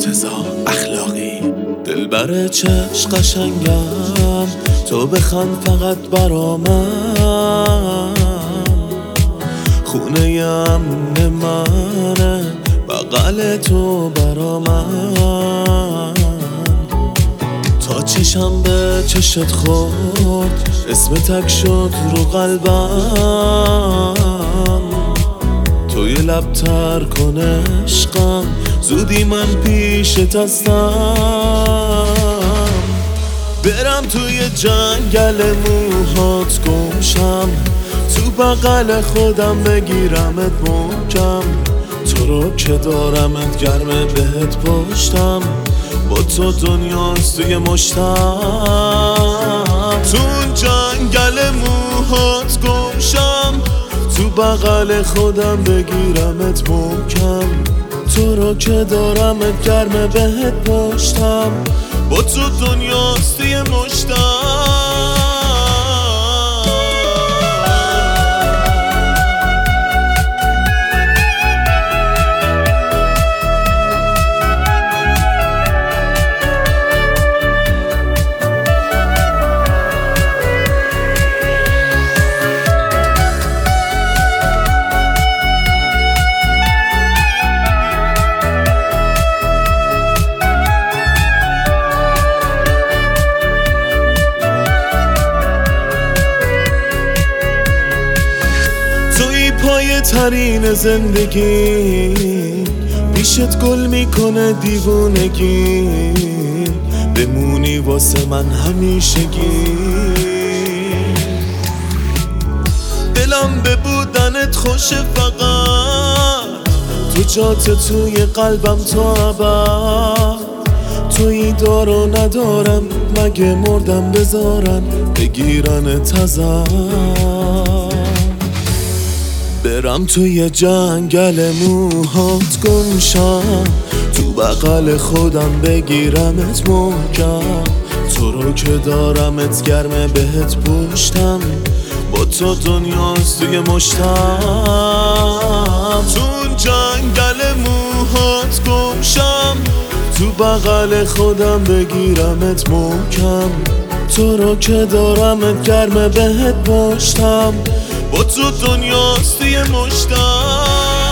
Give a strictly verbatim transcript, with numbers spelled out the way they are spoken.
مرتضی اخلاقی. دلبر چشم قشنگم، تو بخند فقط برا من. خونه امن منه، بغل تو برا من. تا چشم به چشت خورد، اسم تک شد رو قلبم. توی لب تر کن عشقم، زودی من پیشت هستم. برم توی جنگل موهات گمشم، تو بغل خودم بگیرمت محکم. تو رو که دارمت گرمه بهت پشتم، با تو دنیاست توی مشتم. تو اون جنگل موهات گمشم، تو بغل خودم بگیرمت محکم. تو رو که دارمت گرمه بهت پشتم، با تو دنیاست توی مشتم. توی پای ترین زندگی، پیشت گل میکنه دیوونگی. بمونی واسه من همیشگی، دلم به بودنت خوشه فقط. تو جات توی قلبم تا ابد. توی دارو ندارم، مگه مردم بذارن بگیرنت ازم. برم توی جنگل موهات گمشم، تو بغل خودم بگیرمت محکم. تو رو که دارمت گرمه بهت پشتم، با تو دنیاست توی مشتم. تو اون جنگل موهات گمشم، تو بغل خودم بگیرمت محکم. تو رو که دارمت گرمه بهت پشتم، با تو دنیاست توی مشتم.